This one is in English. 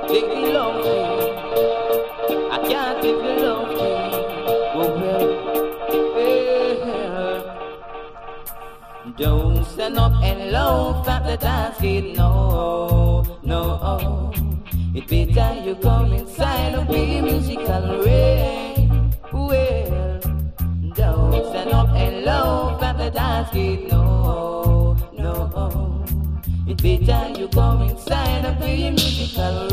take the love thing. I can't take the love thing. Oh well. Don't stand up and look at the dance kid. No, no. It better you come inside and be musical rain. Well, don't stand up and look at the dance kid. No. It better you come inside and be musical